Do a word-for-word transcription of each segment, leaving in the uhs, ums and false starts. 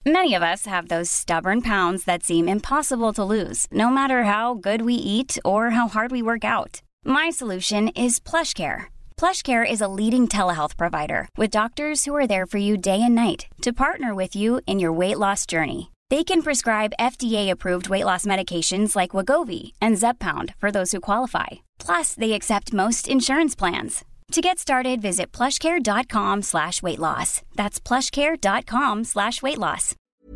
Many of us have those stubborn pounds that seem impossible to lose, no matter how good we eat or how hard we work out. My solution is PlushCare. PlushCare is a leading telehealth provider with doctors who are there for you day and night to partner with you in your weight loss journey. They can prescribe F D A-approved weight loss medications like Wegovy and Zepbound for those who qualify. Plus, they accept most insurance plans. To get started, visit plushcare.com slash weight loss. That's plushcare.com slash weight loss.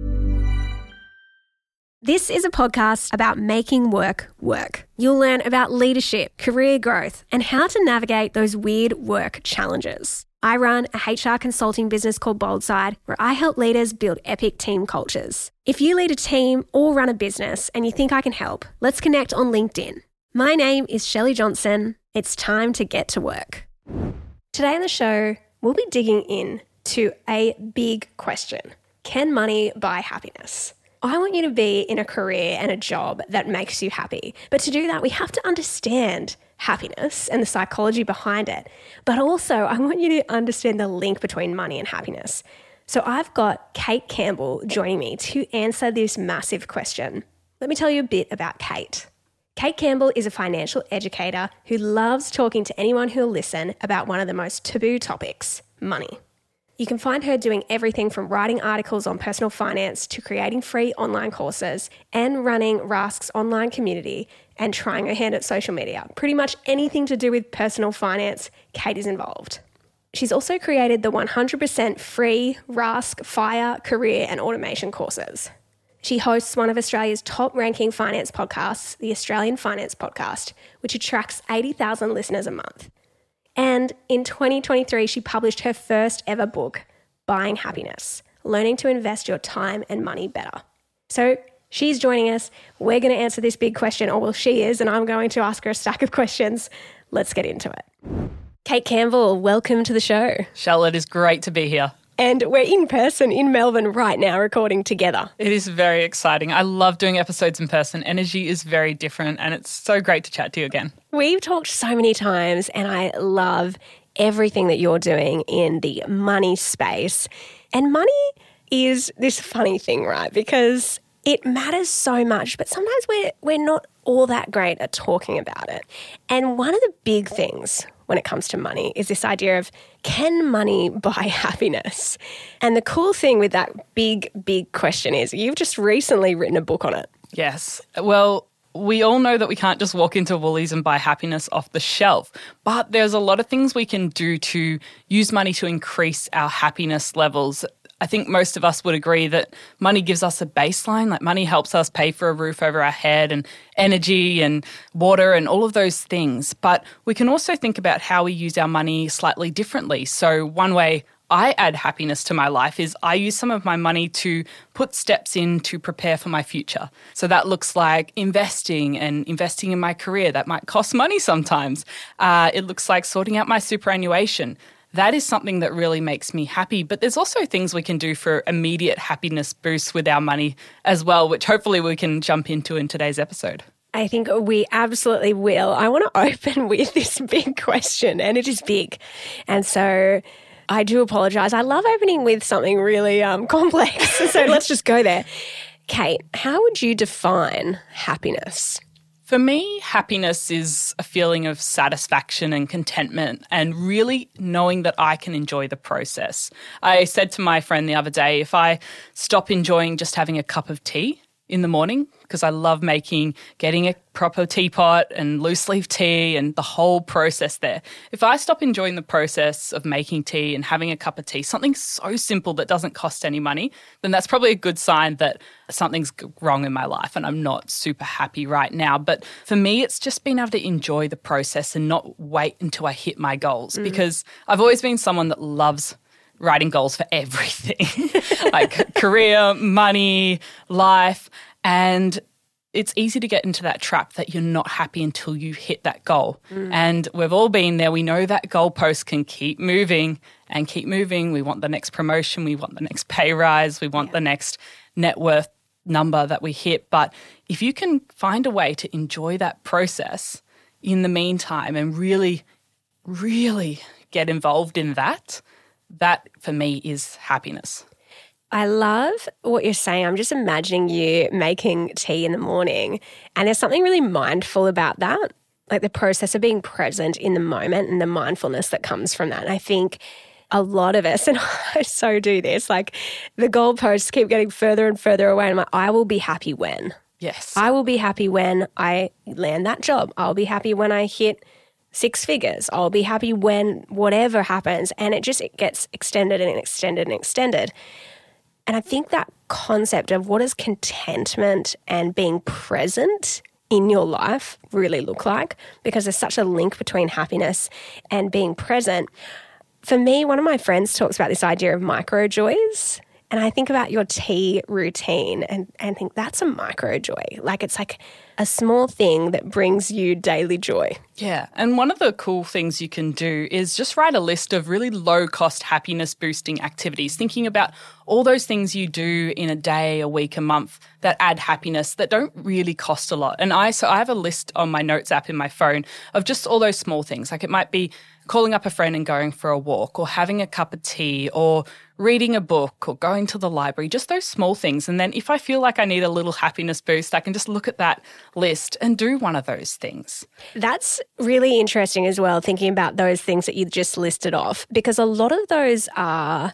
This is a podcast about making work work. You'll learn about leadership, career growth, and how to navigate those weird work challenges. I run a H R consulting business called Boldside, where I help leaders build epic team cultures. If you lead a team or run a business and you think I can help, let's connect on LinkedIn. My name is Shelley Johnson. It's time to get to work. Today on the show, we'll be digging in to a big question. Can money buy happiness? I want you to be in a career and a job that makes you happy. But to do that, we have to understand happiness and the psychology behind it. But also, I want you to understand the link between money and happiness. So I've got Kate Campbell joining me to answer this massive question. Let me tell you a bit about Kate. Kate Campbell is a financial educator who loves talking to anyone who'll listen about one of the most taboo topics, money. You can find her doing everything from writing articles on personal finance to creating free online courses and running Rask's online community and trying her hand at social media. Pretty much anything to do with personal finance, Kate is involved. She's also created the one hundred percent free Rask Fire career and automation courses. She hosts one of Australia's top-ranking finance podcasts, the Australian Finance Podcast, which attracts eighty thousand listeners a month. And in twenty twenty-three, she published her first ever book, Buying Happiness, Learning to Invest Your Time and Money Better. So she's joining us. We're going to answer this big question, or well, she is, and I'm going to ask her a stack of questions. Let's get into it. Kate Campbell, welcome to the show. Shell, it is great to be here. And we're in person in Melbourne right now recording together. It is very exciting. I love doing episodes in person. Energy is very different and it's so great to chat to you again. We've talked so many times and I love everything that you're doing in the money space. And money is this funny thing, right? Because it matters so much, but sometimes we're, we're not all that great at talking about it. And one of the big things when it comes to money is this idea of, can money buy happiness? And the cool thing with that big, big question is you've just recently written a book on it. Yes. Well, we all know that we can't just walk into Woolies and buy happiness off the shelf, but there's a lot of things we can do to use money to increase our happiness levels. I think most of us would agree that money gives us a baseline, like money helps us pay for a roof over our head and energy and water and all of those things. But we can also think about how we use our money slightly differently. So one way I add happiness to my life is I use some of my money to put steps in to prepare for my future. So that looks like investing and investing in my career. That might cost money sometimes. Uh, it looks like sorting out my superannuation. That is something that really makes me happy. But there's also things we can do for immediate happiness boosts with our money as well, which hopefully we can jump into in today's episode. I think we absolutely will. I want to open with this big question, and it is big. And so I do apologise. I love opening with something really um, complex. So let's just go there. Kate, how would you define happiness? For me, happiness is a feeling of satisfaction and contentment and really knowing that I can enjoy the process. I said to my friend the other day, if I stop enjoying just having a cup of tea in the morning, because I love making, getting a proper teapot and loose leaf tea and the whole process there. If I stop enjoying the process of making tea and having a cup of tea, something so simple that doesn't cost any money, then that's probably a good sign that something's wrong in my life and I'm not super happy right now. But for me, it's just being able to enjoy the process and not wait until I hit my goals, mm. because I've always been someone that loves writing goals for everything, like career, money, life. And it's easy to get into that trap that you're not happy until you hit that goal. Mm. And we've all been there. We know that goalpost can keep moving and keep moving. We want the next promotion. We want the next pay rise. We want yeah. the next net worth number that we hit. But if you can find a way to enjoy that process in the meantime and really, really get involved in that, that for me is happiness. I love what you're saying. I'm just imagining you making tea in the morning, and there's something really mindful about that, like the process of being present in the moment and the mindfulness that comes from that. And I think a lot of us, and I so do this, like the goalposts keep getting further and further away. And I'm like, I will be happy when. Yes. I will be happy when I land that job. I'll be happy when I hit six figures. I'll be happy when whatever happens. And it just it gets extended and extended and extended. And I think that concept of what does contentment and being present in your life really look like, because there's such a link between happiness and being present. For me, one of my friends talks about this idea of micro joys. And I think about your tea routine and, and think that's a micro joy. Like it's like a small thing that brings you daily joy. Yeah. And one of the cool things you can do is just write a list of really low-cost happiness-boosting activities, thinking about all those things you do in a day, a week, a month that add happiness that don't really cost a lot. And I so I have a list on my notes app in my phone of just all those small things. Like it might be calling up a friend and going for a walk, or having a cup of tea, or reading a book, or going to the library, just those small things. And then if I feel like I need a little happiness boost, I can just look at that list and do one of those things. That's really interesting as well, thinking about those things that you just listed off, because a lot of those are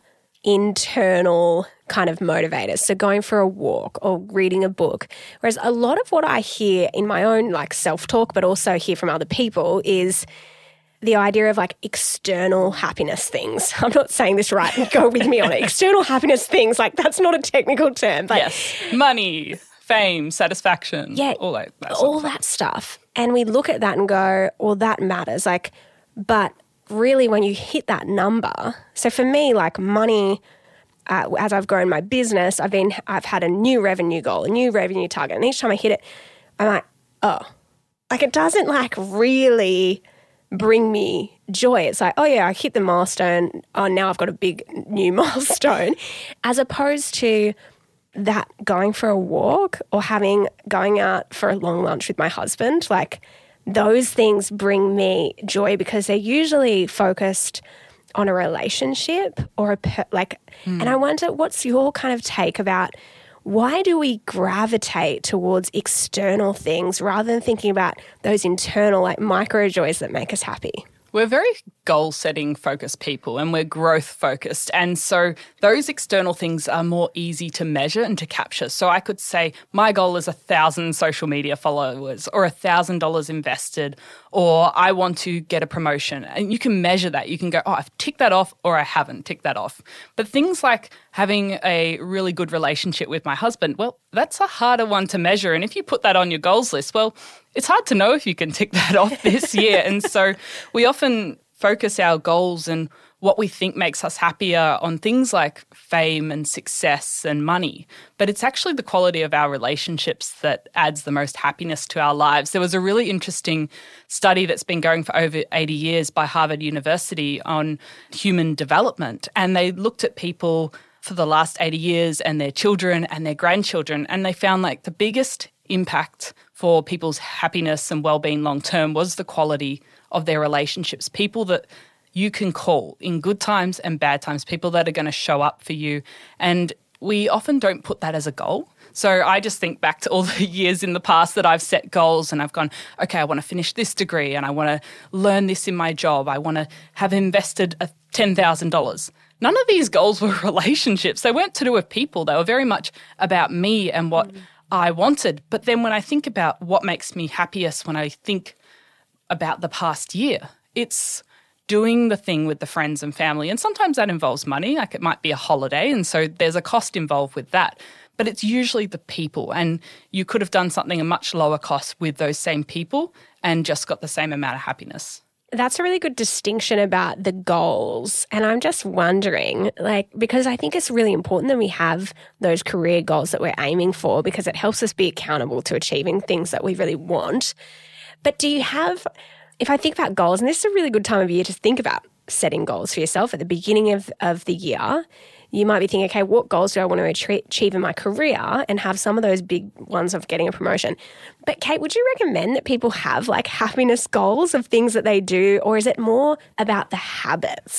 internal kind of motivators. So going for a walk or reading a book. Whereas a lot of what I hear in my own like self-talk, but also hear from other people, is the idea of like external happiness things. I'm not saying this right, go with me on it. External happiness things, like that's not a technical term. But yes, money, fame, satisfaction, yeah, all that, that all that stuff. And we look at that and go, well, that matters. Like, but really when you hit that number, so for me, like money, uh, as I've grown my business, I've been, I've had a new revenue goal, a new revenue target. And each time I hit it, I'm like, oh, like it doesn't like really bring me joy. It's like, oh yeah, I hit the milestone. Oh, now I've got a big new milestone. As opposed to that going for a walk or having going out for a long lunch with my husband, like those things bring me joy because they're usually focused on a relationship or a per, like, mm. and I wonder what's your kind of take about why do we gravitate towards external things rather than thinking about those internal like micro joys that make us happy? We're very goal-setting focused people and we're growth-focused. And so those external things are more easy to measure and to capture. So I could say my goal is a thousand social media followers or a thousand dollars invested, or I want to get a promotion. And you can measure that. You can go, oh, I've ticked that off or I haven't ticked that off. But things like having a really good relationship with my husband, well, that's a harder one to measure. And if you put that on your goals list, well, it's hard to know if you can tick that off this year. And so we often focus our goals and what we think makes us happier on things like fame and success and money. But it's actually the quality of our relationships that adds the most happiness to our lives. There was a really interesting study that's been going for over eighty years by Harvard University on human development. And they looked at people for the last eighty years and their children and their grandchildren. And they found like the biggest impact for people's happiness and well-being long-term was the quality of their relationships, people that you can call in good times and bad times, people that are going to show up for you. And we often don't put that as a goal. So I just think back to all the years in the past that I've set goals and I've gone, okay, I want to finish this degree and I want to learn this in my job. I want to have invested ten thousand dollars. None of these goals were relationships. They weren't to do with people. They were very much about me and what mm. I wanted. But then when I think about what makes me happiest when I think about the past year, it's doing the thing with the friends and family. And sometimes that involves money, like it might be a holiday. And so there's a cost involved with that. But it's usually the people. And you could have done something at much lower cost with those same people and just got the same amount of happiness. That's a really good distinction about the goals. And I'm just wondering, like, because I think it's really important that we have those career goals that we're aiming for because it helps us be accountable to achieving things that we really want. But do you have, if I think about goals, and this is a really good time of year to think about setting goals for yourself at the beginning of, of the year, you might be thinking, okay, what goals do I want to achieve in my career and have some of those big ones of getting a promotion. But Kate, would you recommend that people have like happiness goals of things that they do, or is it more about the habits?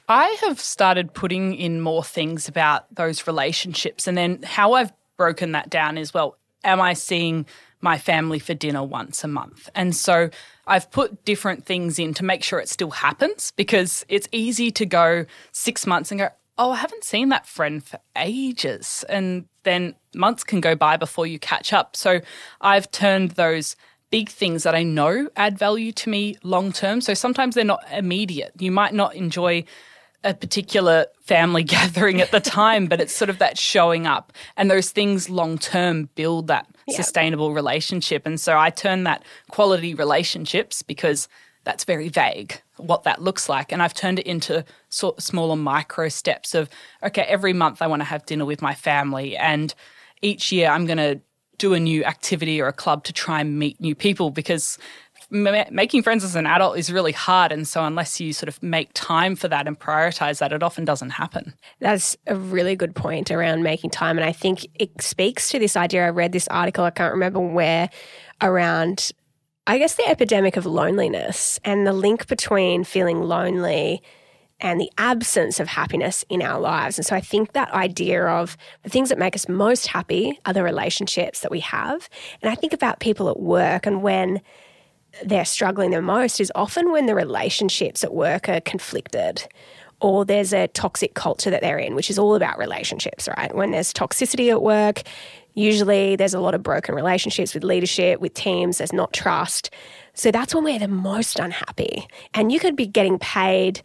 I have started putting in more things about those relationships, and then how I've broken that down is, well, am I seeing my family for dinner once a month? And so I've put different things in to make sure it still happens, because it's easy to go six months and go, oh, I haven't seen that friend for ages. And then months can go by before you catch up. So I've turned those big things that I know add value to me long term. So sometimes they're not immediate. You might not enjoy a particular family gathering at the time, but it's sort of that showing up. And those things long term build that yeah. sustainable relationship. And so I turn that quality relationships, because that's very vague what that looks like. And I've turned it into sort of smaller micro steps of, okay, every month I want to have dinner with my family, and each year I'm going to do a new activity or a club to try and meet new people, because ma- making friends as an adult is really hard. And so unless you sort of make time for that and prioritize that, it often doesn't happen. That's a really good point around making time. And I think it speaks to this idea. I read this article, I can't remember where, around, I guess, the epidemic of loneliness and the link between feeling lonely and the absence of happiness in our lives. And so I think that idea of the things that make us most happy are the relationships that we have. And I think about people at work, and when they're struggling the most is often when the relationships at work are conflicted, or there's a toxic culture that they're in, which is all about relationships, right? When there's toxicity at work, usually there's a lot of broken relationships with leadership, with teams, there's not trust. So that's when we're the most unhappy. And you could be getting paid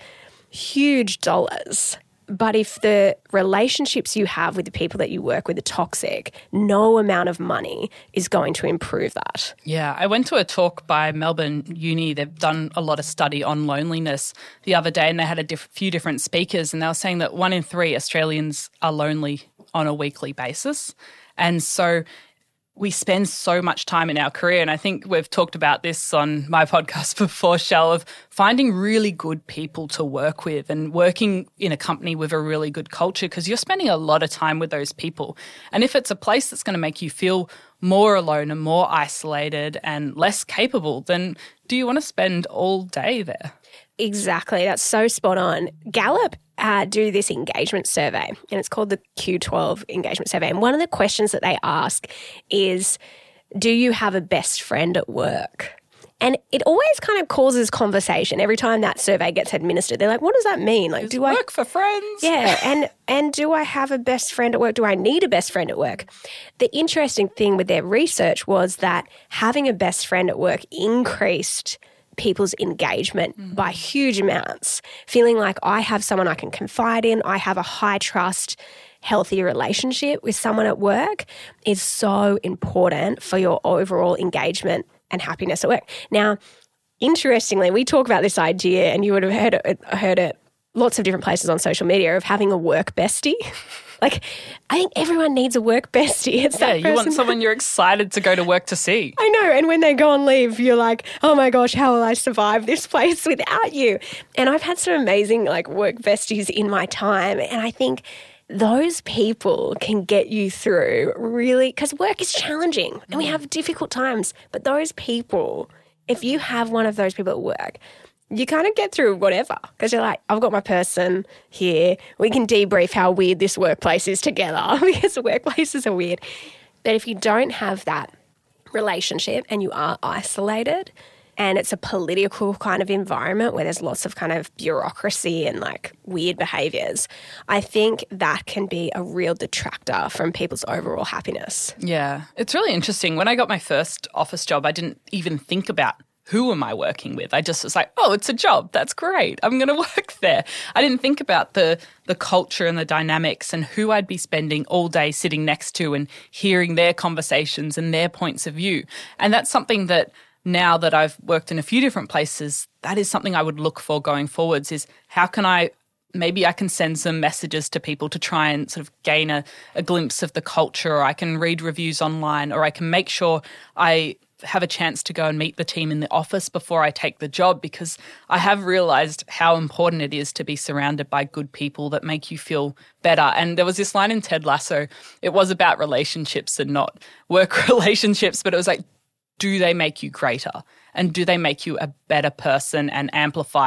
huge dollars, but if the relationships you have with the people that you work with are toxic, no amount of money is going to improve that. Yeah, I went to a talk by Melbourne Uni. They've done a lot of study on loneliness the other day, and they had a diff- few different speakers, and they were saying that one in three Australians are lonely on a weekly basis. And so we spend so much time in our career, and I think we've talked about this on my podcast before, Shell, of finding really good people to work with and working in a company with a really good culture, because you're spending a lot of time with those people. And if it's a place that's going to make you feel more alone and more isolated and less capable, then do you want to spend all day there? Exactly. That's so spot on. Gallup uh, do this engagement survey, and it's called the Q twelve engagement survey. And one of the questions that they ask is, do you have a best friend at work? And it always kind of causes conversation every time that survey gets administered. They're like, what does that mean? Like, Does do work I work for friends? Yeah, and and do I have a best friend at work? Do I need a best friend at work? The interesting thing with their research was that having a best friend at work increased people's engagement mm. by huge amounts, feeling like I have someone I can confide in, I have a high trust, healthy relationship with someone at work is so important for your overall engagement and happiness at work. Now, interestingly, we talk about this idea, and you would have heard it, heard it lots of different places on social media, of having a work bestie. Like, I think everyone needs a work bestie. It's yeah, that you person. want someone you're excited to go to work to see. I know. And when they go on leave, you're like, oh my gosh, how will I survive this place without you? And I've had some amazing like work besties in my time. And I think those people can get you through really, because work is challenging and we have difficult times. But those people, if you have one of those people at work, you kind of get through whatever, because you're like, I've got my person here. We can debrief how weird this workplace is together, because workplaces are weird. But if you don't have that relationship and you are isolated and it's a political kind of environment where there's lots of kind of bureaucracy and like weird behaviours, I think that can be a real detractor from people's overall happiness. Yeah, it's really interesting. When I got my first office job, I didn't even think about who am I working with? I just was like, oh, it's a job. That's great. I'm going to work there. I didn't think about the the culture and the dynamics and who I'd be spending all day sitting next to and hearing their conversations and their points of view. And that's something that now that I've worked in a few different places, that is something I would look for going forwards, is how can I maybe I can send some messages to people to try and sort of gain a, a glimpse of the culture, or I can read reviews online, or I can make sure I have a chance to go and meet the team in the office before I take the job, because I have realised how important it is to be surrounded by good people that make you feel better. And there was this line in Ted Lasso, it was about relationships and not work relationships, but it was like, do they make you greater? And do they make you a better person and amplify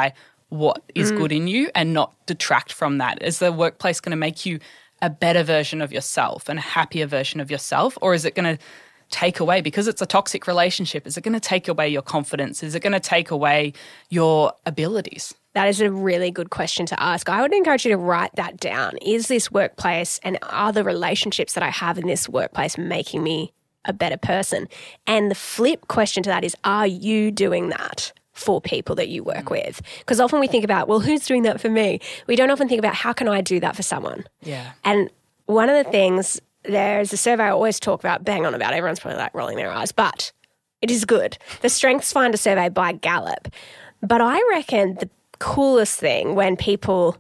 what is mm. good in you and not detract from that? Is the workplace going to make you a better version of yourself and a happier version of yourself? Or is it going to take away, because it's a toxic relationship, is it going to take away your confidence? Is it going to take away your abilities? That is a really good question to ask. I would encourage you to write that down. Is this workplace and are the relationships that I have in this workplace making me a better person? And the flip question to that is, are you doing that for people that you work with? Because often we think about, well, who's doing that for me? We don't often think about, how can I do that for someone? Yeah. And one of the things, there's a survey I always talk about, bang on about, everyone's probably like rolling their eyes, but it is good. The Strengths Finder survey by Gallup. But I reckon the coolest thing when people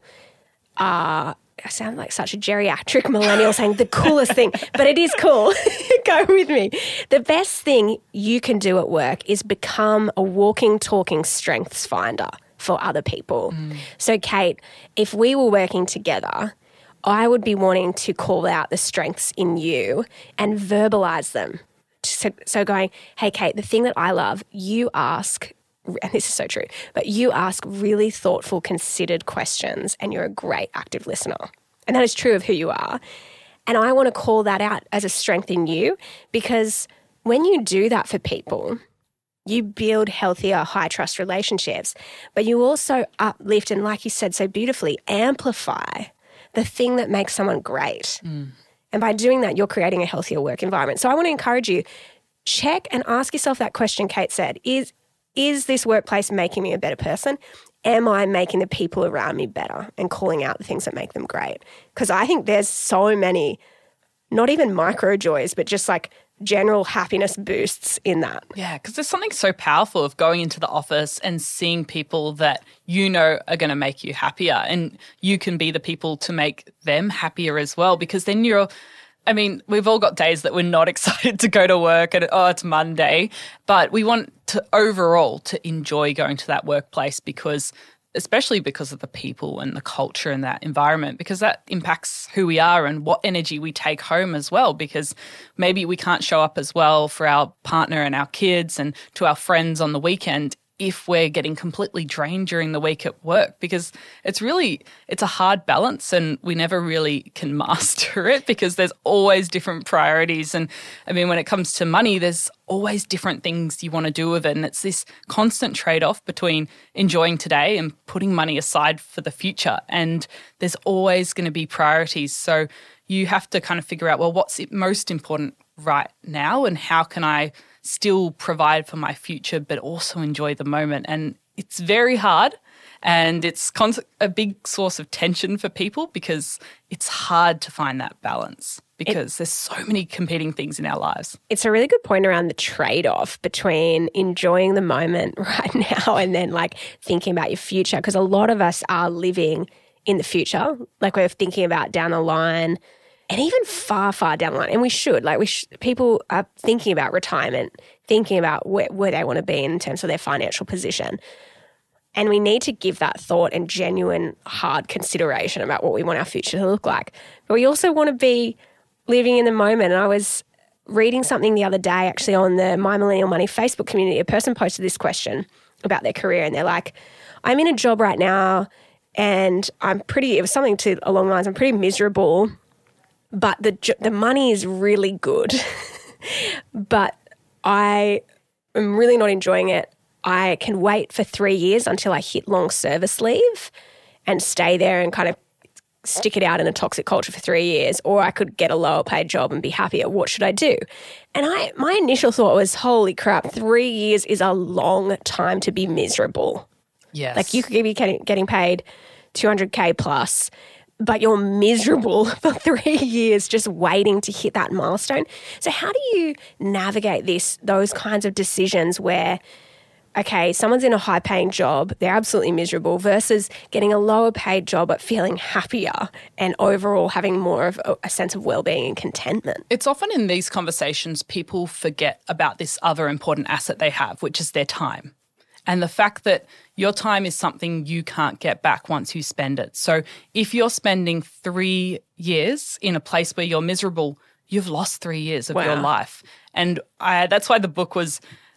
are, I sound like such a geriatric millennial saying the coolest thing, but it is cool. Go with me. The best thing you can do at work is become a walking, talking strengths finder for other people. Mm. So, Kate, if we were working together, I would be wanting to call out the strengths in you and verbalize them. So, so going, hey, Kate, the thing that I love, you ask, and this is so true, but you ask really thoughtful, considered questions and you're a great active listener. And that is true of who you are. And I want to call that out as a strength in you, because when you do that for people, you build healthier, high-trust relationships, but you also uplift and, like you said so beautifully, amplify the thing that makes someone great. Mm. And by doing that, you're creating a healthier work environment. So I want to encourage you, check and ask yourself that question Kate said, is, is this workplace making me a better person? Am I making the people around me better and calling out the things that make them great? Because I think there's so many, not even micro joys, but just like general happiness boosts in that. Yeah, because there's something so powerful of going into the office and seeing people that you know are going to make you happier, and you can be the people to make them happier as well, because then you're, I mean, we've all got days that we're not excited to go to work and, oh, it's Monday, but we want to overall to enjoy going to that workplace, because especially because of the people and the culture and that environment, because that impacts who we are and what energy we take home as well, because maybe we can't show up as well for our partner and our kids and to our friends on the weekend if we're getting completely drained during the week at work, because it's really, it's a hard balance and we never really can master it, because there's always different priorities. And I mean, when it comes to money, there's always different things you want to do with it. And it's this constant trade-off between enjoying today and putting money aside for the future. And there's always going to be priorities. So you have to kind of figure out, well, what's most important right now and how can I still provide for my future but also enjoy the moment. And it's very hard, and it's con- a big source of tension for people, because it's hard to find that balance, because it, there's so many competing things in our lives. It's a really good point around the trade-off between enjoying the moment right now and then like thinking about your future, because a lot of us are living in the future, like we're thinking about down the line. And even far, far down the line, and we should, like we, sh- people are thinking about retirement, thinking about where, where they want to be in terms of their financial position. And we need to give that thought and genuine, hard consideration about what we want our future to look like. But we also want to be living in the moment. And I was reading something the other day, actually, on the My Millennial Money Facebook community. A person posted this question about their career, and they're like, I'm in a job right now, and I'm pretty, it was something to along the lines, I'm pretty miserable, but the the money is really good, but I am really not enjoying it. I can wait for three years until I hit long service leave and stay there and kind of stick it out in a toxic culture for three years, or I could get a lower paid job and be happier. What should I do? And I my initial thought was, holy crap, three years is a long time to be miserable. Yes. Like you could be getting, getting paid two hundred K plus, but you're miserable for three years just waiting to hit that milestone. So how do you navigate this, those kinds of decisions where, okay, someone's in a high-paying job, they're absolutely miserable, versus getting a lower-paid job but feeling happier and overall having more of a, a sense of well-being and contentment? It's often in these conversations people forget about this other important asset they have, which is their time. And the fact that your time is something you can't get back once you spend it. So if you're spending three years in a place where you're miserable, you've lost three years of wow. your life. And I, that's why the book was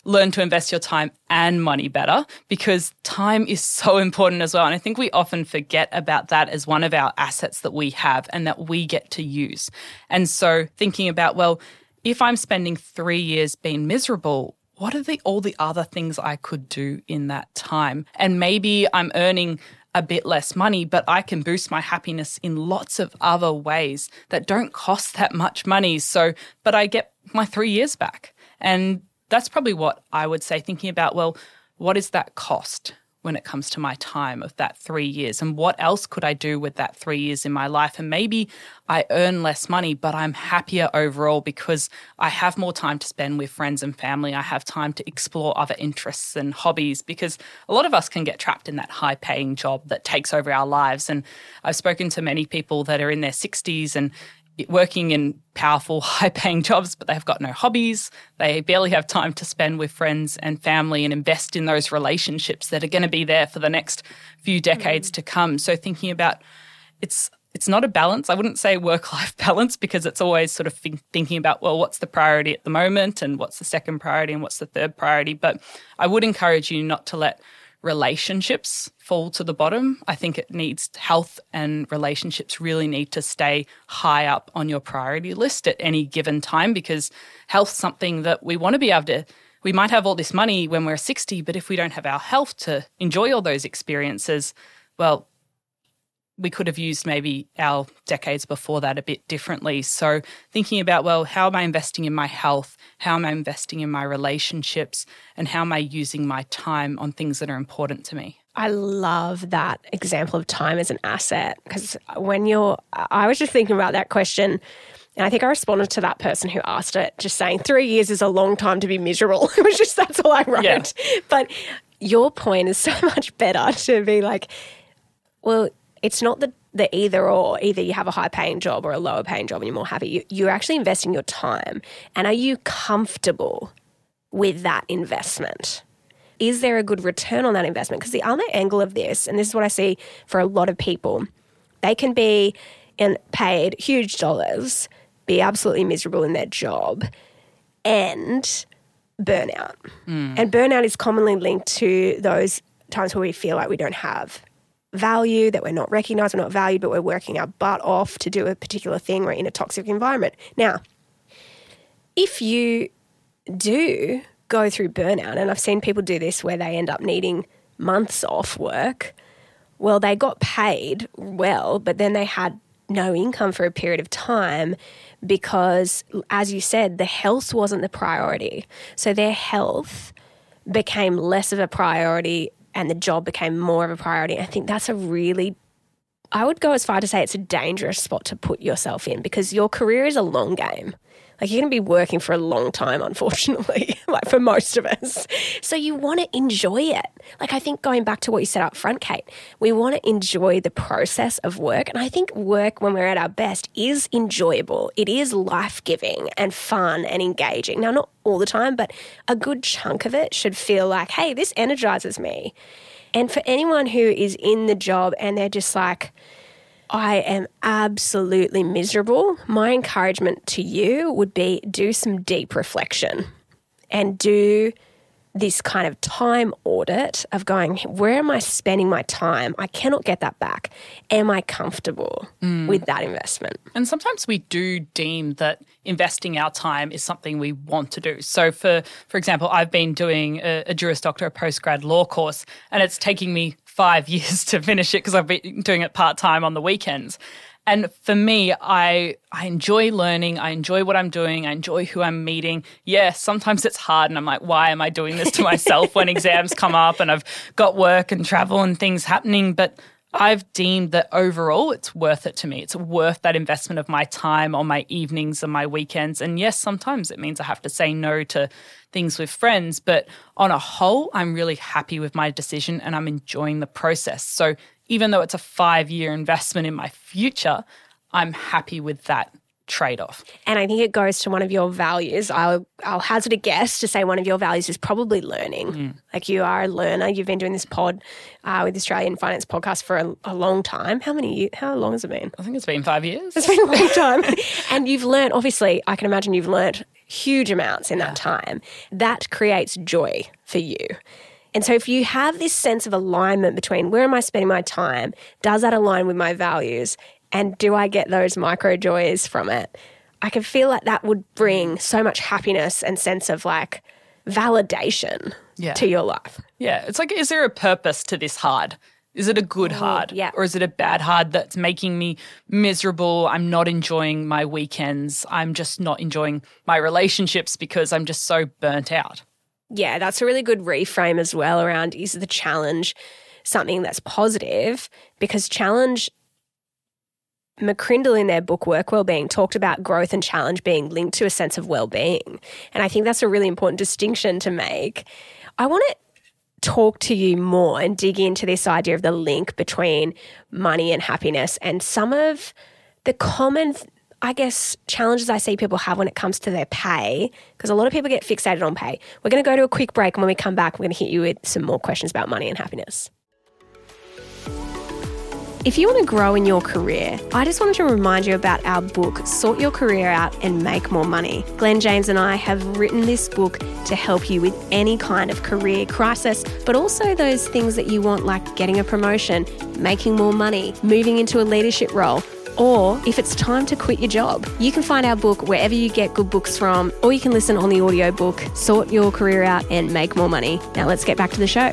learn to invest your time and money better, because time is so important as well. And I think we often forget about that as one of our assets that we have and that we get to use. And so thinking about, well, if I'm spending three years being miserable, what are the all the other things I could do in that time? And maybe I'm earning a bit less money, but I can boost my happiness in lots of other ways that don't cost that much money. So, but I get my three years back. And that's probably what I would say, thinking about, well, what is that cost when it comes to my time of that three years? And what else could I do with that three years in my life? And maybe I earn less money, but I'm happier overall because I have more time to spend with friends and family. I have time to explore other interests and hobbies, because a lot of us can get trapped in that high-paying job that takes over our lives. And I've spoken to many people that are in their sixties and working in powerful, high-paying jobs, but they've got no hobbies. They barely have time to spend with friends and family and invest in those relationships that are going to be there for the next few decades mm. to come. So thinking about it's it's not a balance. I wouldn't say work-life balance, because it's always sort of think, thinking about, well, what's the priority at the moment and what's the second priority and what's the third priority. But I would encourage you not to let relationships fall to the bottom. I think it needs health, and relationships really need to stay high up on your priority list at any given time, because health's something that we want to be able to, we might have all this money when we're sixty, but if we don't have our health to enjoy all those experiences, well, we could have used maybe our decades before that a bit differently. So thinking about, well, how am I investing in my health? How am I investing in my relationships? And how am I using my time on things that are important to me? I love that example of time as an asset, because when you're, I was just thinking about that question, and I think I responded to that person who asked it, just saying three years is a long time to be miserable. It was just, that's all I wrote. Yeah. But your point is so much better to be like, well, it's not the, the either or. Either you have a high-paying job or a lower-paying job and you're more happy. You, you're actually investing your time. And are you comfortable with that investment? Is there a good return on that investment? Because the other angle of this, and this is what I see for a lot of people, they can be in, paid huge dollars, be absolutely miserable in their job, and burnout. Mm. And burnout is commonly linked to those times where we feel like we don't have value, that we're not recognised, we're not valued, but we're working our butt off to do a particular thing. We're in a toxic environment. Now, if you do go through burnout, and I've seen people do this where they end up needing months off work, well, they got paid well, but then they had no income for a period of time because, as you said, the health wasn't the priority. So their health became less of a priority and the job became more of a priority. I think that's a really, I would go as far to say it's a dangerous spot to put yourself in, because your career is a long game. Like, you're going to be working for a long time, unfortunately, like for most of us. So you want to enjoy it. Like, I think going back to what you said up front, Kate, we want to enjoy the process of work. And I think work, when we're at our best, is enjoyable. It is life-giving and fun and engaging. Now, not all the time, but a good chunk of it should feel like, hey, this energizes me. And for anyone who is in the job and they're just like, I am absolutely miserable, my encouragement to you would be do some deep reflection and do this kind of time audit of going, where am I spending my time? I cannot get that back. Am I comfortable mm. with that investment? And sometimes we do deem that investing our time is something we want to do. So for for example, I've been doing a, a Juris Doctor, a postgrad law course, and it's taking me five years to finish it because I've been doing it part-time on the weekends. And for me, I I enjoy learning. I enjoy what I'm doing. I enjoy who I'm meeting. Yeah, sometimes it's hard and I'm like, why am I doing this to myself when exams come up and I've got work and travel and things happening? But I've deemed that overall it's worth it to me. It's worth that investment of my time on my evenings and my weekends. And yes, sometimes it means I have to say no to things with friends. But on a whole, I'm really happy with my decision and I'm enjoying the process. So even though it's a five-year investment in my future, I'm happy with that trade-off. And I think it goes to one of your values. I'll, I'll hazard a guess to say one of your values is probably learning. Mm. Like you are a learner. You've been doing this pod uh, with the Australian Finance Podcast for a, a long time. How many years? How long has it been? I think it's been five years. It's been a long time. And you've learned, obviously, I can imagine you've learned huge amounts in that time. That creates joy for you. And so if you have this sense of alignment between where am I spending my time, does that align with my values, and do I get those micro joys from it, I can feel like that would bring so much happiness and sense of like validation yeah. to your life. Yeah. It's like, is there a purpose to this hard? Is it a good hard? Yeah. Or is it a bad hard that's making me miserable? I'm not enjoying my weekends. I'm just not enjoying my relationships because I'm just so burnt out. Yeah, that's a really good reframe as well around, is the challenge something that's positive? Because challenge, McCrindle in their book Work Wellbeing talked about growth and challenge being linked to a sense of well-being. And I think that's a really important distinction to make. I want to talk to you more and dig into this idea of the link between money and happiness and some of the common, I guess, challenges I see people have when it comes to their pay, because a lot of people get fixated on pay. We're going to go to a quick break, and when we come back, we're going to hit you with some more questions about money and happiness. If you want to grow in your career, I just wanted to remind you about our book, Sort Your Career Out and Make More Money. Glenn James and I have written this book to help you with any kind of career crisis, but also those things that you want, like getting a promotion, making more money, moving into a leadership role, or if it's time to quit your job. You can find our book wherever you get good books from, or you can listen on the audiobook, Sort Your Career Out and Make More Money. Now let's get back to the show.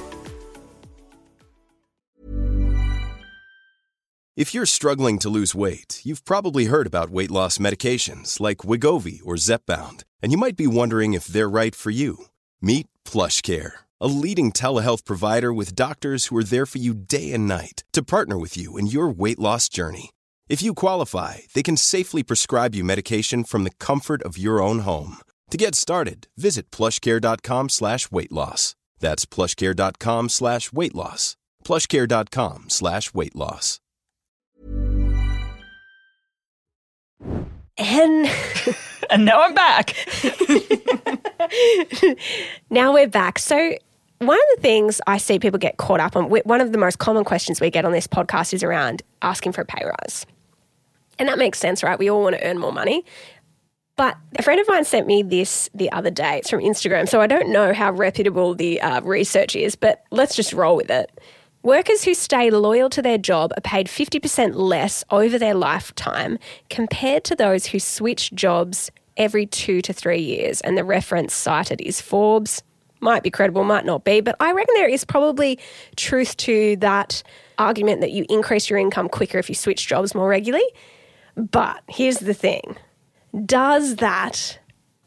If you're struggling to lose weight, you've probably heard about weight loss medications like Wegovy or Zepbound, and you might be wondering if they're right for you. Meet PlushCare, a leading telehealth provider with doctors who are there for you day and night to partner with you in your weight loss journey. If you qualify, they can safely prescribe you medication from the comfort of your own home. To get started, visit plushcare.com slash weight loss. That's plushcare.com slash weight loss. plushcare.com slash weight loss. And, and now I'm back. Now we're back. So one of the things I see people get caught up on, one of the most common questions we get on this podcast is around asking for a pay rise. And that makes sense, right? We all want to earn more money. But a friend of mine sent me this the other day. It's from Instagram. So I don't know how reputable the uh, research is, but let's just roll with it. Workers who stay loyal to their job are paid fifty percent less over their lifetime compared to those who switch jobs every two to three years. And the reference cited is Forbes. Might be credible, might not be, but I reckon there is probably truth to that argument that you increase your income quicker if you switch jobs more regularly. But here's the thing. Does that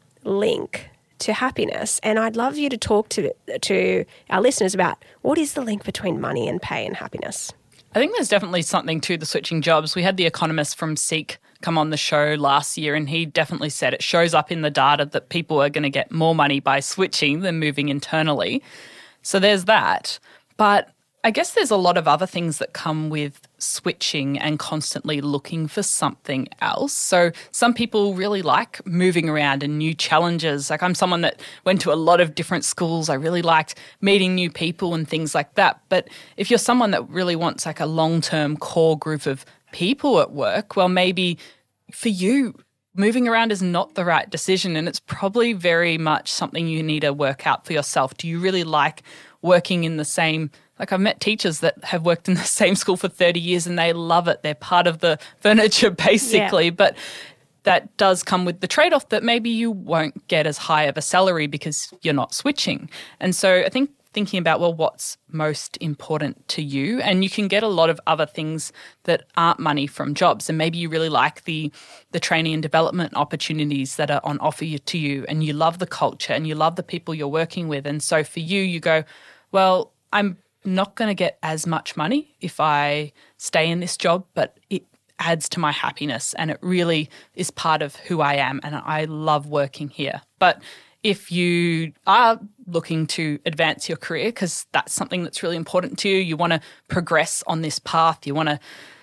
link to happiness? And I'd love you to talk to to our listeners about what is the link between money and pay and happiness. I think there's definitely something to the switching jobs. We had the economist from Seek come on the show last year, and he definitely said it shows up in the data that people are going to get more money by switching than moving internally. So there's that. But I guess there's a lot of other things that come with switching and constantly looking for something else. So some people really like moving around and new challenges. Like I'm someone that went to a lot of different schools. I really liked meeting new people and things like that. But if you're someone that really wants like a long-term core group of people at work, well, maybe for you, moving around is not the right decision, and it's probably very much something you need to work out for yourself. Do you really like working in the same Like I've met teachers that have worked in the same school for thirty years and they love it. They're part of the furniture basically, yeah. But that does come with the trade-off that maybe you won't get as high of a salary because you're not switching. And so I think thinking about, well, what's most important to you? And you can get a lot of other things that aren't money from jobs. And maybe you really like the the training and development opportunities that are on offer to you, and you love the culture and you love the people you're working with. And so for you, you go, well, I'm not going to get as much money if I stay in this job, but it adds to my happiness and it really is part of who I am and I love working here. But if you are looking to advance your career, because that's something that's really important to you, you want to progress on this path, you want to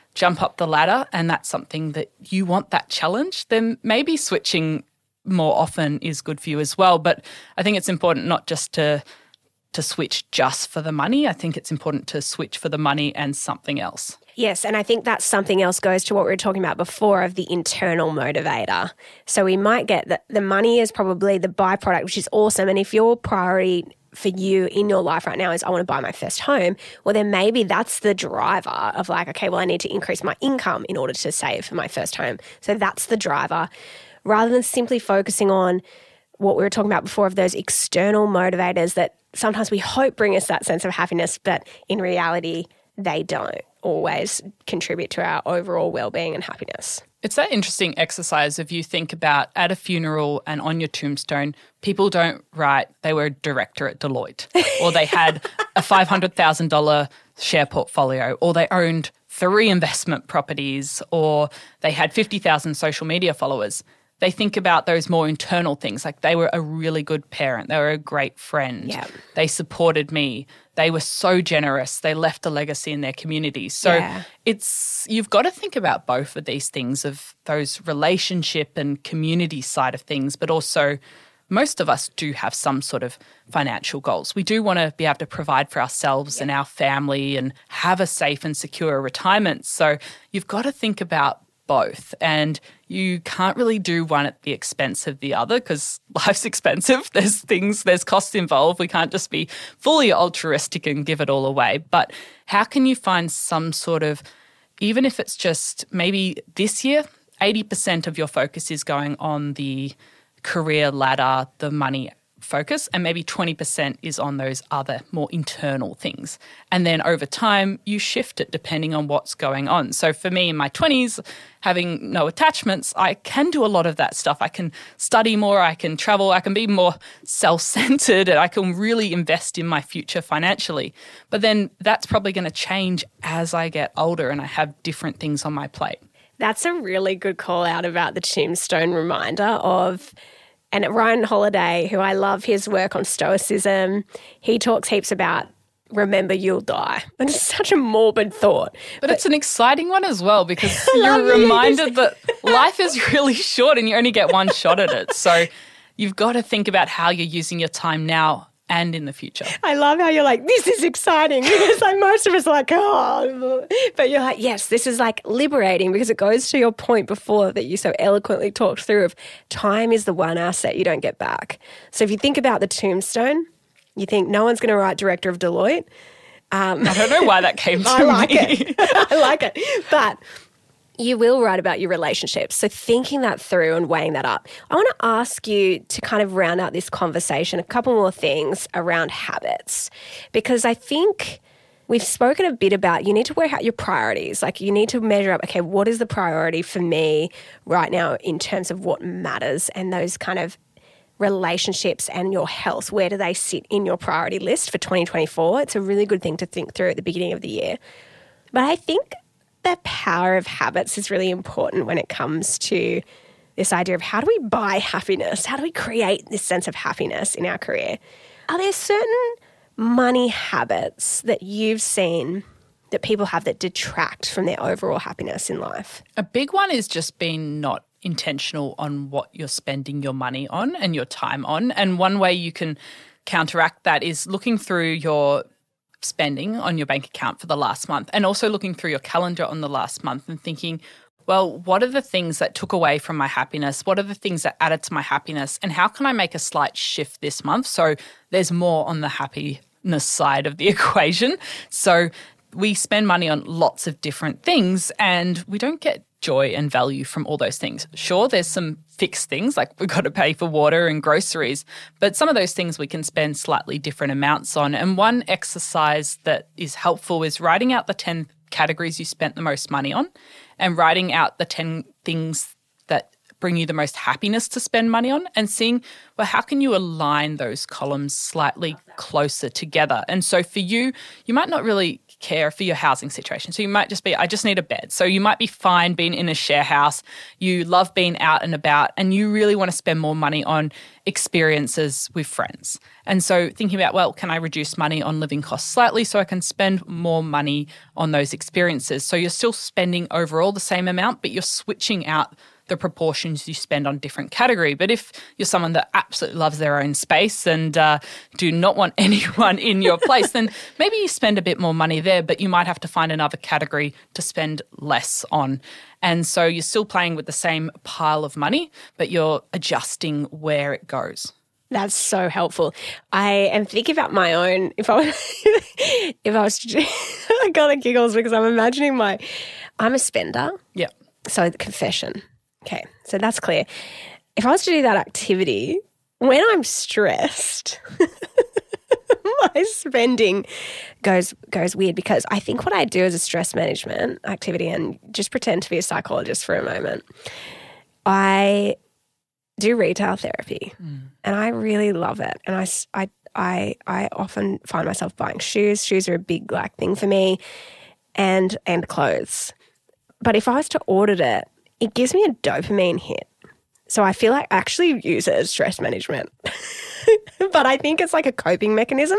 jump up the ladder and that's something that you want that challenge, then maybe switching more often is good for you as well. But I think it's important not just to to switch just for the money. I think it's important to switch for the money and something else. Yes, and I think that something else goes to what we were talking about before of the internal motivator. So we might get that the money is probably the byproduct, which is awesome. And if your priority for you in your life right now is I want to buy my first home, well, then maybe that's the driver of like, okay, well, I need to increase my income in order to save for my first home. So that's the driver, rather than simply focusing on what we were talking about before of those external motivators that sometimes we hope bring us that sense of happiness, but in reality, they don't always contribute to our overall well-being and happiness. It's that interesting exercise if you think about at a funeral and on your tombstone, people don't write they were a director at Deloitte or they had a five hundred thousand dollars share portfolio or they owned three investment properties or they had fifty thousand social media followers. They think about those more internal things, like they were a really good parent, they were a great friend, yeah. They supported me, they were so generous, they left a legacy in their community. So yeah. it's you've got to think about both of these things, of those relationship and community side of things, but also most of us do have some sort of financial goals. We do want to be able to provide for ourselves yeah. and our family and have a safe and secure retirement. So you've got to think about both, and you can't really do one at the expense of the other because life's expensive. There's things, there's costs involved. We can't just be fully altruistic and give it all away. But how can you find some sort of, even if it's just maybe this year, eighty percent of your focus is going on the career ladder, the money focus, and maybe twenty percent is on those other more internal things. And then over time, you shift it depending on what's going on. So for me in my twenties, having no attachments, I can do a lot of that stuff. I can study more, I can travel, I can be more self-centered, and I can really invest in my future financially. But then that's probably going to change as I get older and I have different things on my plate. That's a really good call out about the tombstone reminder of, and Ryan Holiday, who I love his work on stoicism, he talks heaps about remember you'll die. And it's such a morbid thought. But, but it's an exciting one as well because you're reminded that life is really short and you only get one shot at it. So you've got to think about how you're using your time now and in the future. I love how you're like, this is exciting because like most of us are like, oh, but you're like, yes, this is like liberating because it goes to your point before that you so eloquently talked through of time is the one asset you don't get back. So if you think about the tombstone, you think no one's going to write director of Deloitte. Um, I don't know why that came to I like me. it. I like it. But you will write about your relationships. So thinking that through and weighing that up. I want to ask you to kind of round out this conversation, a couple more things around habits, because I think we've spoken a bit about you need to work out your priorities. Like you need to measure up, okay, what is the priority for me right now in terms of what matters and those kind of relationships and your health. Where do they sit in your priority list for twenty twenty-four? It's a really good thing to think through at the beginning of the year. But I think the power of habits is really important when it comes to this idea of how do we buy happiness? How do we create this sense of happiness in our career? Are there certain money habits that you've seen that people have that detract from their overall happiness in life? A big one is just being not intentional on what you're spending your money on and your time on. And one way you can counteract that is looking through your spending on your bank account for the last month and also looking through your calendar on the last month and thinking, well, what are the things that took away from my happiness? What are the things that added to my happiness? And how can I make a slight shift this month so there's more on the happiness side of the equation? So we spend money on lots of different things and we don't get joy and value from all those things. Sure, there's some fixed things like we've got to pay for water and groceries, but some of those things we can spend slightly different amounts on. And one exercise that is helpful is writing out the ten categories you spent the most money on and writing out the ten things that bring you the most happiness to spend money on and seeing, well, how can you align those columns slightly closer together? And so for you, you might not really care for your housing situation. So you might just be, I just need a bed. So you might be fine being in a share house. You love being out and about, and you really want to spend more money on experiences with friends. And so thinking about, well, can I reduce money on living costs slightly so I can spend more money on those experiences? So you're still spending overall the same amount, but you're switching out the proportions you spend on different category. But if you're someone that absolutely loves their own space and uh, do not want anyone in your place, then maybe you spend a bit more money there, but you might have to find another category to spend less on. And so you're still playing with the same pile of money, but you're adjusting where it goes. That's so helpful. I am thinking about my own, if I was, if I was, I got the giggles because I'm imagining my, I'm a spender. Yeah. So the confession. Okay, so that's clear. If I was to do that activity, when I'm stressed, my spending goes goes weird because I think what I do as a stress management activity, and just pretend to be a psychologist for a moment, I do retail therapy mm. and I really love it. And I, I, I, I often find myself buying shoes. Shoes are a big like thing for me, and and clothes. But if I was to audit it, it gives me a dopamine hit. So I feel like I actually use it as stress management. But I think it's like a coping mechanism.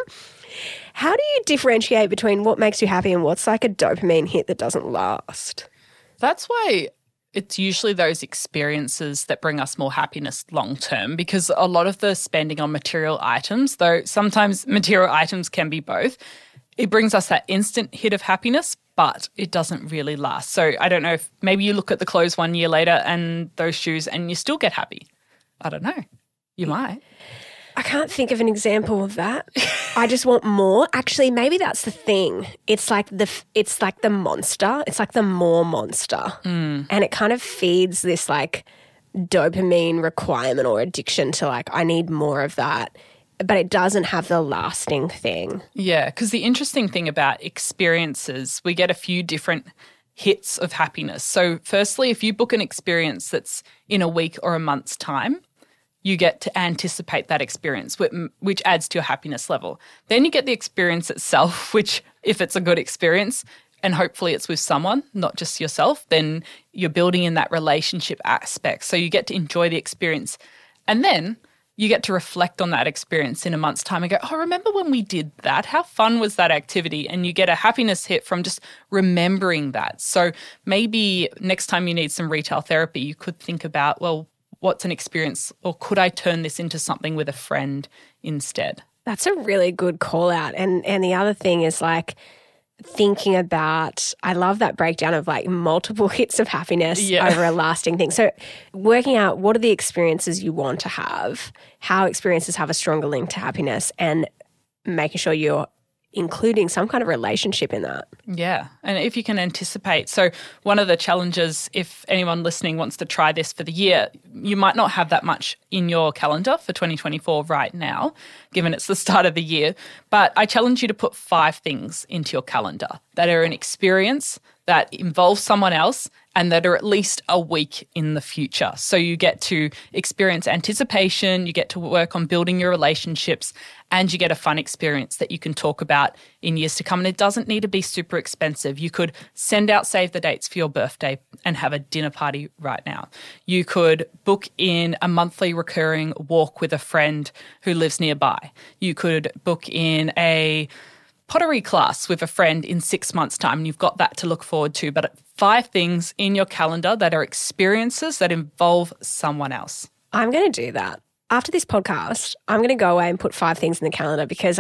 How do you differentiate between what makes you happy and what's like a dopamine hit that doesn't last? That's why it's usually those experiences that bring us more happiness long term, because a lot of the spending on material items, though sometimes material items can be both, it brings us that instant hit of happiness, but it doesn't really last. So I don't know if maybe you look at the clothes one year later and those shoes and you still get happy. I don't know. You might. I can't think of an example of that. I just want more. Actually, maybe that's the thing. It's like the it's like the monster. It's like the more monster. Mm. And it kind of feeds this like dopamine requirement or addiction to like, I need more of that. But it doesn't have the lasting thing. Yeah, because the interesting thing about experiences, we get a few different hits of happiness. So firstly, if you book an experience that's in a week or a month's time, you get to anticipate that experience, which adds to your happiness level. Then you get the experience itself, which if it's a good experience, and hopefully it's with someone, not just yourself, then you're building in that relationship aspect. So you get to enjoy the experience. And then you get to reflect on that experience in a month's time and go, oh, remember when we did that? How fun was that activity? And you get a happiness hit from just remembering that. So maybe next time you need some retail therapy, you could think about, well, what's an experience, or could I turn this into something with a friend instead? That's a really good call out. And and the other thing is like thinking about, I love that breakdown of like multiple hits of happiness yeah. over a lasting thing. So working out what are the experiences you want to have, how experiences have a stronger link to happiness, and making sure you're including some kind of relationship in that. Yeah, and if you can anticipate. So one of the challenges, if anyone listening wants to try this for the year, you might not have that much in your calendar for twenty twenty-four right now, given it's the start of the year. But I challenge you to put five things into your calendar that are an experience that involve someone else and that are at least a week in the future. So you get to experience anticipation, you get to work on building your relationships, and you get a fun experience that you can talk about in years to come. And it doesn't need to be super expensive. You could send out save the dates for your birthday and have a dinner party right now. You could book in a monthly recurring walk with a friend who lives nearby. You could book in a pottery class with a friend in six months' time, and you've got that to look forward to. But five things in your calendar that are experiences that involve someone else. I'm going to do that. After this podcast, I'm going to go away and put five things in the calendar, because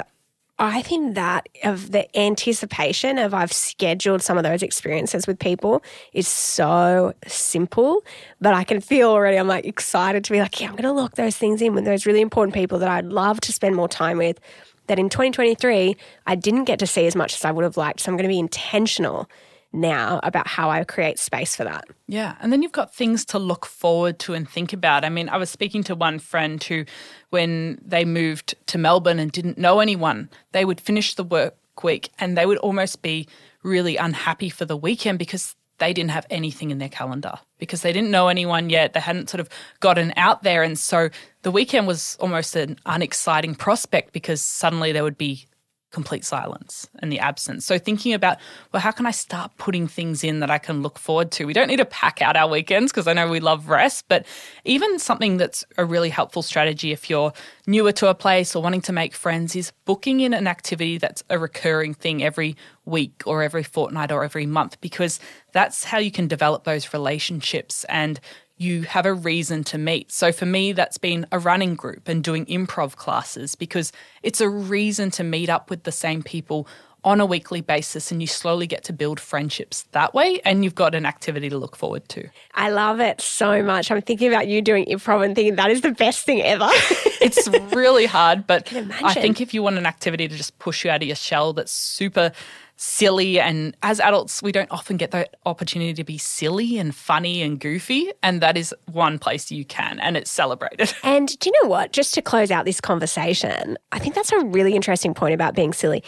I think that of the anticipation of I've scheduled some of those experiences with people is so simple, but I can feel already I'm like excited to be like, yeah, I'm going to lock those things in with those really important people that I'd love to spend more time with, that in twenty twenty-three I didn't get to see as much as I would have liked. So I'm going to be intentional now about how I create space for that. Yeah. And then you've got things to look forward to and think about. I mean, I was speaking to one friend who, when they moved to Melbourne and didn't know anyone, they would finish the work week and they would almost be really unhappy for the weekend because they didn't have anything in their calendar, because they didn't know anyone yet. They hadn't sort of gotten out there. And so the weekend was almost an unexciting prospect, because suddenly there would be complete silence and the absence. So thinking about, well, how can I start putting things in that I can look forward to? We don't need to pack out our weekends because I know we love rest, but even something that's a really helpful strategy if you're newer to a place or wanting to make friends is booking in an activity that's a recurring thing every week or every fortnight or every month, because that's how you can develop those relationships and you have a reason to meet. So for me, that's been a running group and doing improv classes, because it's a reason to meet up with the same people on a weekly basis, and you slowly get to build friendships that way, and you've got an activity to look forward to. I love it so much. I'm thinking about you doing improv and thinking that is the best thing ever. It's really hard, but I, I think if you want an activity to just push you out of your shell that's super silly, and as adults we don't often get the opportunity to be silly and funny and goofy, and that is one place you can, and it's celebrated. And do you know what? Just to close out this conversation, I think that's a really interesting point about being silly.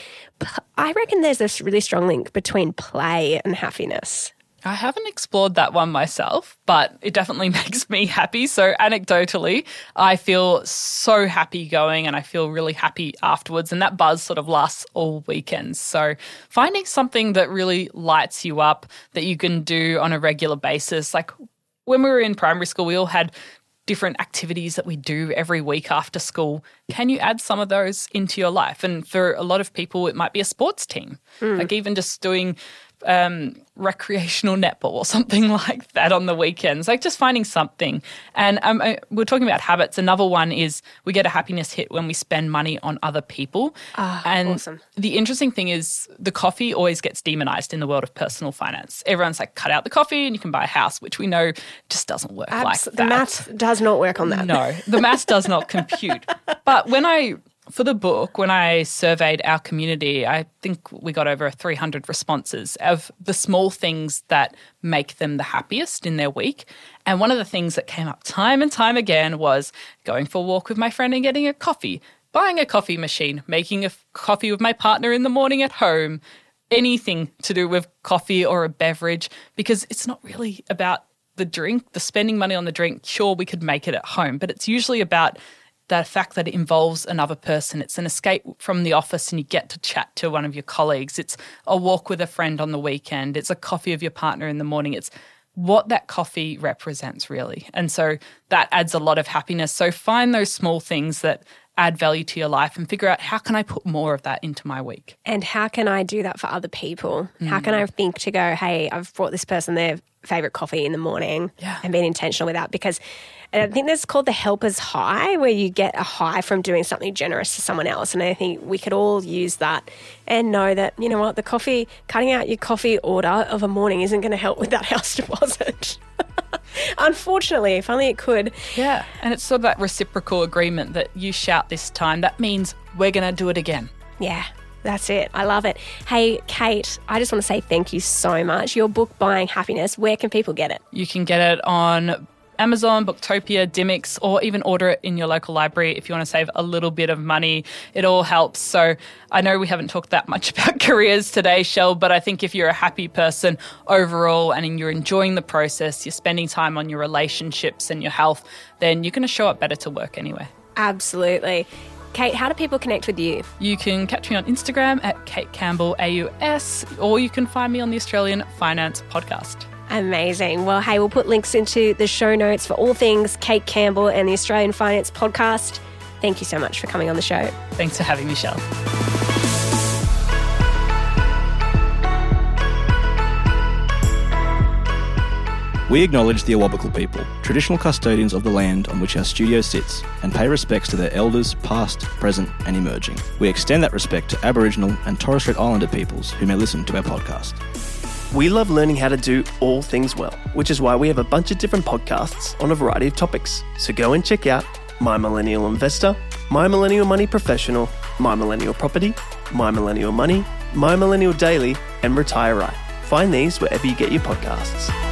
I reckon there's this really strong link between play and happiness. I haven't explored that one myself, but it definitely makes me happy. So anecdotally, I feel so happy going and I feel really happy afterwards, and that buzz sort of lasts all weekends. So finding something that really lights you up that you can do on a regular basis. Like when we were in primary school, we all had different activities that we do every week after school. Can you add some of those into your life? And for a lot of people, it might be a sports team, mm. like even just doing um, recreational netball or something like that on the weekends, like just finding something. And um, I, we're talking about habits. Another one is we get a happiness hit when we spend money on other people. Ah, and awesome. The interesting thing is the coffee always gets demonized in the world of personal finance. Everyone's like, cut out the coffee and you can buy a house, which we know just doesn't work Abs- like that. The math does not work on that. No, the math does not compute. But when I... For the book, when I surveyed our community, I think we got over three hundred responses of the small things that make them the happiest in their week. And one of the things that came up time and time again was going for a walk with my friend and getting a coffee, buying a coffee machine, making a f- coffee with my partner in the morning at home, anything to do with coffee or a beverage, because it's not really about the drink, the spending money on the drink. Sure, we could make it at home, but it's usually about the fact that it involves another person. It's an escape from the office and you get to chat to one of your colleagues. It's a walk with a friend on the weekend. It's a coffee with your partner in the morning. It's what that coffee represents, really. And so that adds a lot of happiness. So find those small things that add value to your life and figure out, how can I put more of that into my week? And how can I do that for other people? Mm. How can I think to go, hey, I've brought this person their favourite coffee in the morning, yeah. and being intentional with that? Because and I think that's called the helper's high, where you get a high from doing something generous to someone else. And I think we could all use that and know that, you know what, the coffee, cutting out your coffee order of a morning isn't going to help with that house deposit. Unfortunately, if only it could. Yeah, and it's sort of that reciprocal agreement that you shout this time. That means we're going to do it again. Yeah. That's it. I love it. Hey, Kate, I just want to say thank you so much. Your book, Buying Happiness, where can people get it? You can get it on Amazon, Booktopia, Dymocks, or even order it in your local library if you want to save a little bit of money. It all helps. So I know we haven't talked that much about careers today, Shell, but I think if you're a happy person overall and you're enjoying the process, you're spending time on your relationships and your health, then you're going to show up better to work anyway. Absolutely. Kate, how do people connect with you? You can catch me on Instagram at Kate Campbell A U S, or you can find me on the Australian Finance Podcast. Amazing. Well, hey, we'll put links into the show notes for all things Kate Campbell and the Australian Finance Podcast. Thank you so much for coming on the show. Thanks for having me, Shell. We acknowledge the Awabakal people, traditional custodians of the land on which our studio sits, and pay respects to their elders, past, present and emerging. We extend that respect to Aboriginal and Torres Strait Islander peoples who may listen to our podcast. We love learning how to do all things well, which is why we have a bunch of different podcasts on a variety of topics. So go and check out My Millennial Investor, My Millennial Money Professional, My Millennial Property, My Millennial Money, My Millennial Daily, and Retire Right. Find these wherever you get your podcasts.